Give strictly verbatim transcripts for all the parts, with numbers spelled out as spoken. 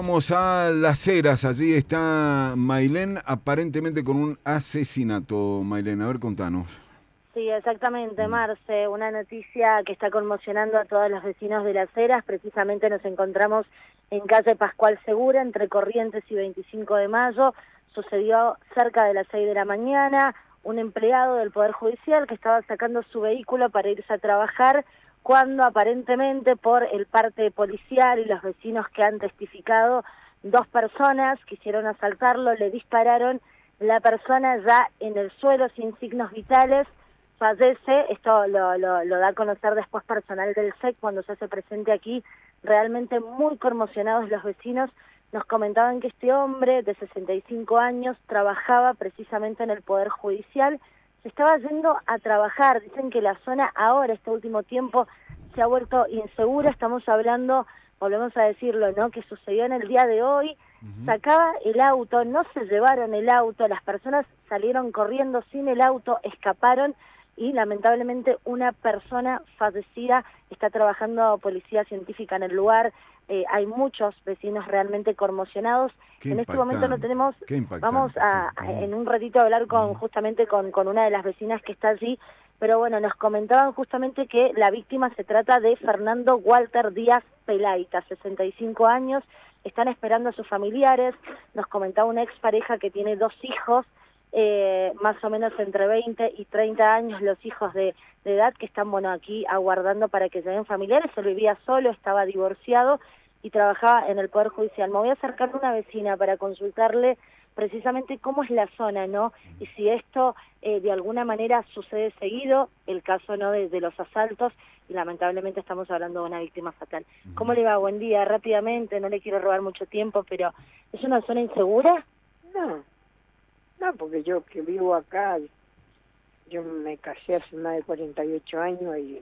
Vamos a Las Heras, allí está Mailén, aparentemente con un asesinato. Mailén, a ver, contanos. Sí, exactamente, Marce, una noticia que está conmocionando a todos los vecinos de Las Heras. Precisamente nos encontramos en calle Pascual Segura, entre Corrientes y veinticinco de mayo. Sucedió cerca de las seis de la mañana, un empleado del Poder Judicial que estaba sacando su vehículo para irse a trabajar, cuando aparentemente por el parte policial y los vecinos que han testificado, dos personas quisieron asaltarlo, le dispararon, la persona ya en el suelo sin signos vitales, fallece. Esto lo, lo, lo da a conocer después personal del S E C cuando se hace presente aquí. Realmente muy conmocionados los vecinos. Nos comentaban que este hombre de sesenta y cinco años trabajaba precisamente en el Poder Judicial, se estaba yendo a trabajar. Dicen que la zona ahora, este último tiempo, se ha vuelto insegura. Estamos hablando, volvemos a decirlo, ¿no?, que sucedió en el día de hoy. Uh-huh. Sacaba el auto, no se llevaron el auto, las personas salieron corriendo sin el auto, escaparon, y lamentablemente una persona fallecida. Está trabajando policía científica en el lugar. Eh, hay muchos vecinos realmente conmocionados. Qué en este momento no tenemos, vamos a, sí. a en un ratito a hablar con justamente con, con una de las vecinas que está allí, pero bueno, nos comentaban justamente que la víctima se trata de Fernando Walter Díaz Pelaita, sesenta y cinco años, están esperando a sus familiares. Nos comentaba una expareja que tiene dos hijos, Eh, más o menos entre veinte y treinta años, los hijos de, de edad, que están, bueno, aquí aguardando para que lleguen familiares. Él vivía solo, estaba divorciado y trabajaba en el Poder Judicial. Me voy a acercar a una vecina para consultarle precisamente cómo es la zona, ¿no? Y si esto eh, de alguna manera sucede seguido, el caso, ¿no?, de, de los asaltos, y lamentablemente estamos hablando de una víctima fatal. Uh-huh. ¿Cómo le va? Buen día. Rápidamente, no le quiero robar mucho tiempo, pero ¿es una zona insegura? No. No, porque yo que vivo acá, yo me casé hace más de cuarenta y ocho años y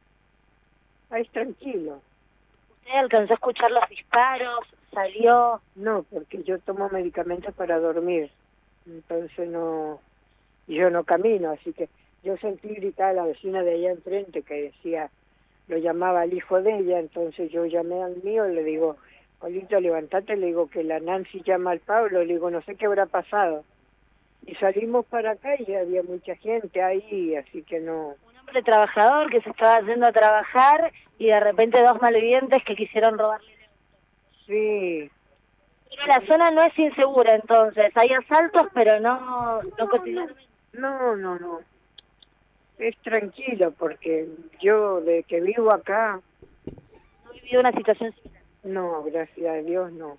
ahí es tranquilo. ¿Usted alcanzó a escuchar los disparos? ¿Salió? No, porque yo tomo medicamentos para dormir, entonces no, yo no camino, así que yo sentí gritar a la vecina de allá enfrente que decía, lo llamaba al hijo de ella, entonces yo llamé al mío y le digo, Polito, levantate, le digo que la Nancy llama al Pablo, le digo, no sé qué habrá pasado. Y salimos para acá y había mucha gente ahí, así que no... Un hombre trabajador que se estaba yendo a trabajar y de repente dos malvivientes que quisieron robarle el auto. Sí. Pero la zona no es insegura, entonces. Hay asaltos, pero no, no cotidianamente. No, no, no. Es tranquilo, porque yo, de que vivo acá... ¿No he vivido una situación similar? No, gracias a Dios, no.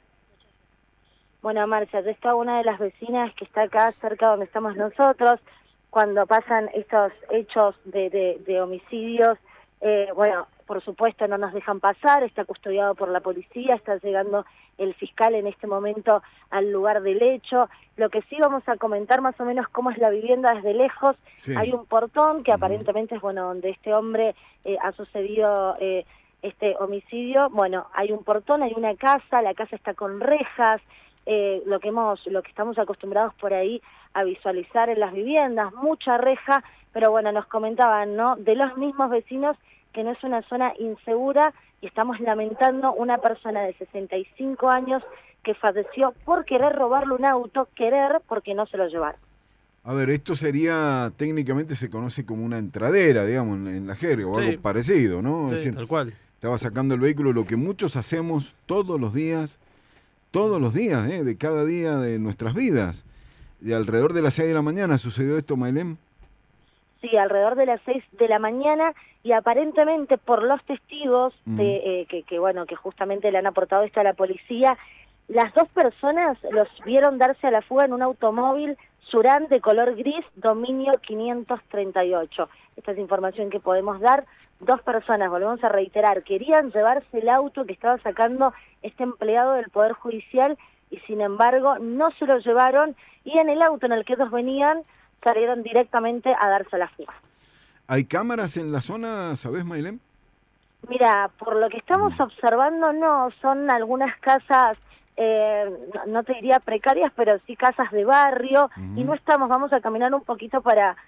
Bueno, Marcia, yo estaba una de las vecinas que está acá cerca donde estamos nosotros. Cuando pasan estos hechos de, de, de homicidios, eh, bueno, por supuesto no nos dejan pasar, está custodiado por la policía, está llegando el fiscal en este momento al lugar del hecho. Lo que sí vamos a comentar más o menos cómo es la vivienda desde lejos. Sí. Hay un portón que uh-huh. aparentemente es, bueno, donde este hombre eh, ha sucedido eh, este homicidio. Bueno, hay un portón, hay una casa, la casa está con rejas. Eh, lo que hemos, lo que estamos acostumbrados por ahí a visualizar en las viviendas, mucha reja, pero bueno, nos comentaban, ¿no?, de los mismos vecinos que no es una zona insegura, y estamos lamentando una persona de sesenta y cinco años que falleció por querer robarle un auto, querer porque no se lo llevaron. A ver, esto sería, técnicamente se conoce como una entradera, digamos, en, en la jerga, o sí. algo parecido, ¿no? Sí, es decir, tal cual. Estaba sacando el vehículo, lo que muchos hacemos todos los días, todos los días, ¿eh? de cada día de nuestras vidas. De alrededor de las seis de la mañana sucedió esto, Mailén. Sí, alrededor de las seis de la mañana, y aparentemente por los testigos mm. de, eh, que, que bueno que justamente le han aportado esto a la policía, las dos personas los vieron darse a la fuga en un automóvil Surán de color gris, dominio quinientos treinta y ocho. Esta es información que podemos dar. Dos personas, volvemos a reiterar, querían llevarse el auto que estaba sacando este empleado del Poder Judicial y sin embargo no se lo llevaron, y en el auto en el que ellos venían salieron directamente a darse a la fuga. ¿Hay cámaras en la zona, sabés, Mailén? Mira, por lo que estamos mm. observando, no, son algunas casas, eh, no, no te diría precarias, pero sí casas de barrio, mm. y no estamos, vamos a caminar un poquito para...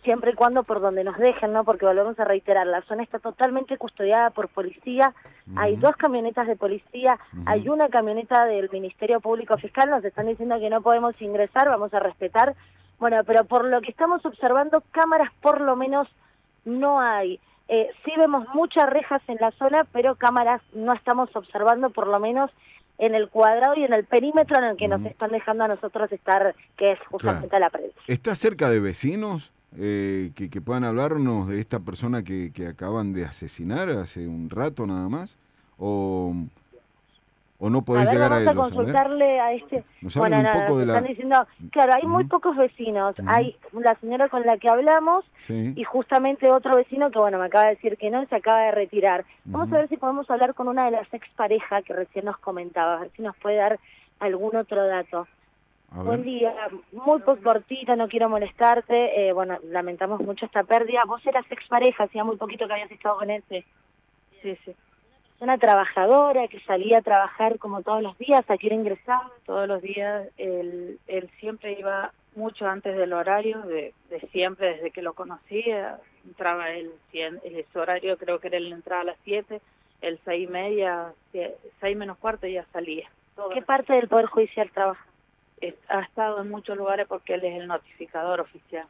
siempre y cuando por donde nos dejen, ¿no? Porque volvemos a reiterar, la zona está totalmente custodiada por policía, uh-huh. Hay dos camionetas de policía, uh-huh. Hay una camioneta del Ministerio Público Fiscal, nos están diciendo que no podemos ingresar, vamos a respetar, bueno, pero por lo que estamos observando, cámaras por lo menos no hay. Eh, sí vemos muchas rejas en la zona, pero cámaras no estamos observando, por lo menos en el cuadrado y en el perímetro en el que uh-huh. nos están dejando a nosotros estar, que es justamente claro. la prensa. ¿Está cerca de vecinos eh, que, que puedan hablarnos de esta persona que, que acaban de asesinar hace un rato nada más? ¿O, o no podés a ver, llegar a ellos? Vamos a consultarle a, a este... Nos bueno, un no, poco no, de la... están diciendo, claro, hay uh-huh. muy pocos vecinos. Uh-huh. Hay la señora con la que hablamos sí. y justamente otro vecino que, bueno, me acaba de decir que no, se acaba de retirar. Vamos uh-huh. a ver si podemos hablar con una de las exparejas que recién nos comentaba, a ver si nos puede dar algún otro dato. Buen día, muy cortita, no quiero molestarte. Eh, bueno, lamentamos mucho esta pérdida. Vos eras expareja, hacía muy poquito que habías estado con él. Sí, sí. sí. Una trabajadora que salía a trabajar como todos los días, ¿a qué hora ingresaba? Todos los días, él, él siempre iba mucho antes del horario, de, de siempre, desde que lo conocía. Entraba él, el, su horario creo que era él entraba a las siete, el seis y media, seis menos cuarto ya salía. ¿Qué parte del Poder Judicial trabaja? Ha estado en muchos lugares porque él es el notificador oficial.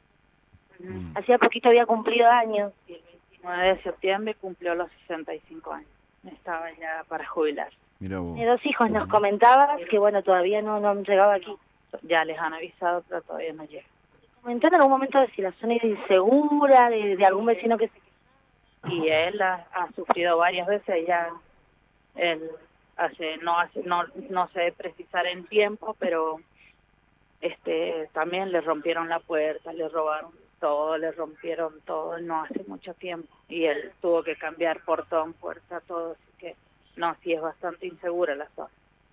Mm. Hacía poquito había cumplido años. Y el veintinueve de septiembre cumplió los sesenta y cinco años. Estaba ya para jubilar. Mira vos. Tiene dos hijos, nos comentabas que bueno, todavía no, no han llegado aquí. Ya les han avisado, pero todavía no llega. ¿Comentaron en algún momento de si la zona es insegura, de, de algún vecino que se... Y él ha, ha sufrido varias veces ya. Él... Hace, no hace no no sé precisar en tiempo, pero este también le rompieron la puerta, le robaron todo, le rompieron todo, no hace mucho tiempo, y él tuvo que cambiar portón, puerta, todo, así que no, sí es bastante insegura la zona.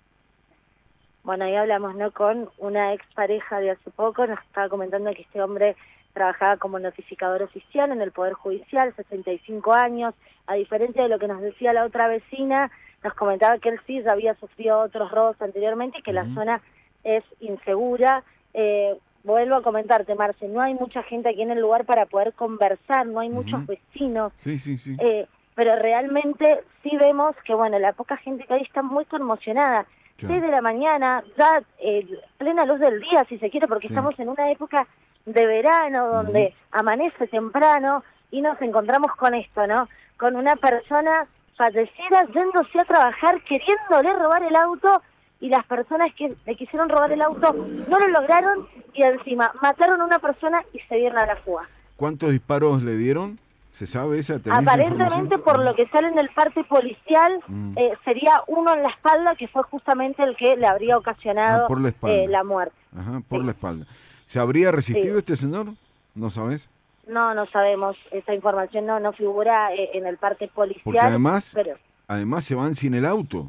Bueno, ahí hablamos, ¿no?, con una expareja de hace poco, nos estaba comentando que este hombre trabajaba como notificador oficial en el Poder Judicial, sesenta y cinco años, a diferencia de lo que nos decía la otra vecina, nos comentaba que él sí ya había sufrido otros robos anteriormente y que uh-huh. la zona es insegura. Eh, vuelvo a comentarte, Marce, no hay mucha gente aquí en el lugar para poder conversar, no hay uh-huh. muchos vecinos. Sí, sí, sí. Eh, pero realmente sí vemos que, bueno, la poca gente que hay está muy conmocionada. Claro. seis de la mañana, ya eh, plena luz del día, si se quiere, porque sí. estamos en una época de verano donde uh-huh. amanece temprano y nos encontramos con esto, ¿no? Con una persona fallecida yéndose a trabajar, queriéndole robar el auto, y las personas que le quisieron robar el auto no lo lograron y encima mataron a una persona y se dieron a la fuga. ¿Cuántos disparos le dieron? ¿Se sabe esa? Aparentemente, por lo que sale en el parte policial, mm. eh, sería uno en la espalda, que fue justamente el que le habría ocasionado ah, por la, eh, la muerte. Ajá, por sí. la espalda. ¿Se habría resistido sí. este señor? ¿No sabes? No, no sabemos, esa información no no figura eh, en el parte policial. Porque además, pero... además se van sin el auto.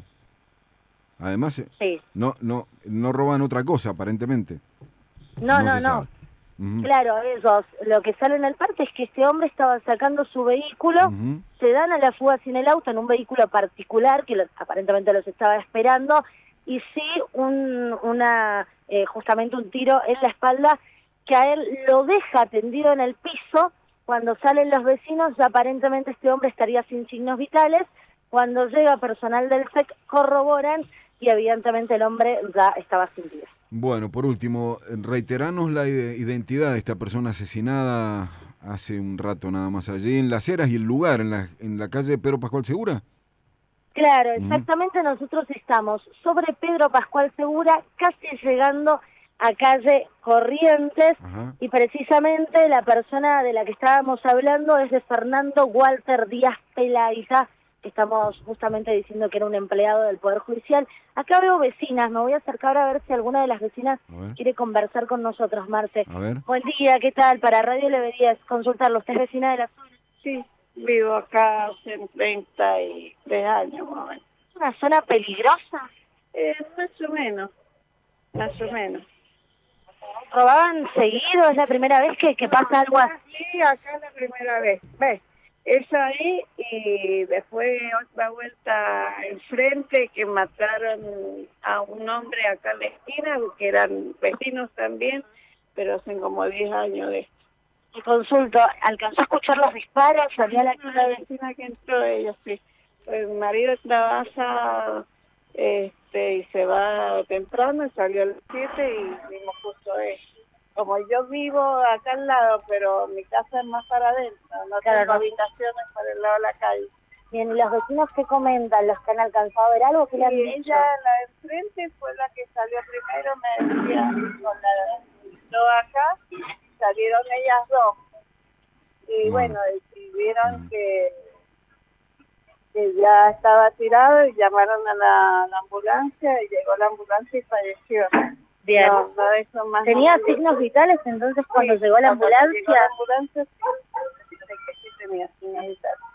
Además, sí. no no no roban otra cosa, aparentemente. No, no, no. no. Uh-huh. Claro, ellos, lo que sale en el parte es que este hombre estaba sacando su vehículo, uh-huh. se dan a la fuga sin el auto en un vehículo particular que los, aparentemente los estaba esperando, y sí, un, una eh, justamente un tiro en la espalda que a él lo deja tendido en el piso. Cuando salen los vecinos, ya aparentemente este hombre estaría sin signos vitales. Cuando llega personal del S E C, corroboran y evidentemente el hombre ya estaba sin vida. Bueno, por último, reiteranos la identidad de esta persona asesinada hace un rato nada más allí, en Las Heras y el lugar, en la, en la calle Pedro Pascual Segura. Claro, exactamente. Uh-huh. Nosotros estamos sobre Pedro Pascual Segura, casi llegando a calle Corrientes. Ajá. Y precisamente la persona de la que estábamos hablando es de Fernando Walter Díaz Pelaita, que estamos justamente diciendo que era un empleado del Poder Judicial. Acá veo vecinas, me voy a acercar a ver si alguna de las vecinas quiere conversar con nosotros, Marce. A ver. Buen día, ¿qué tal? Para Radio Leverías, consultarlo. ¿Usted es vecina de la zona? Sí, vivo acá hace treinta y tres años más o menos. ¿Es una zona peligrosa? Eh, más o menos, más o menos. ¿Robaban seguido? ¿Es la primera vez que, que pasa algo así? Sí, acá es la primera vez. ¿Ves? Es ahí, y después otra vuelta enfrente que mataron a un hombre acá en la esquina, que eran vecinos también, pero hacen como diez años de esto. Te consulto, ¿alcanzó a escuchar los disparos? ¿Salió a la La vecina que entró, ella sí. El marido trabaja este, y se va temprano, y salió a las siete y vimos justo eso. Como yo vivo acá al lado, pero mi casa es más para adentro, no Claro, tengo no. habitaciones para el lado de la calle. Bien, ¿y los vecinos qué comentan? ¿Los que han alcanzado a ver algo? ¿Qué Y le han dicho? ella, la de enfrente, fue la que salió primero, me decía, con la no acá, salieron ellas dos. Y Bueno. bueno, y vieron que, que ya estaba tirado y llamaron a la, a la ambulancia y llegó la ambulancia y falleció. Bien. No, no eso más. ¿Tenía no, signos vitales entonces cuando sí, llegó la cuando ambulancia? llegó la ambulancia sí, sí que sí tenía signos vitales.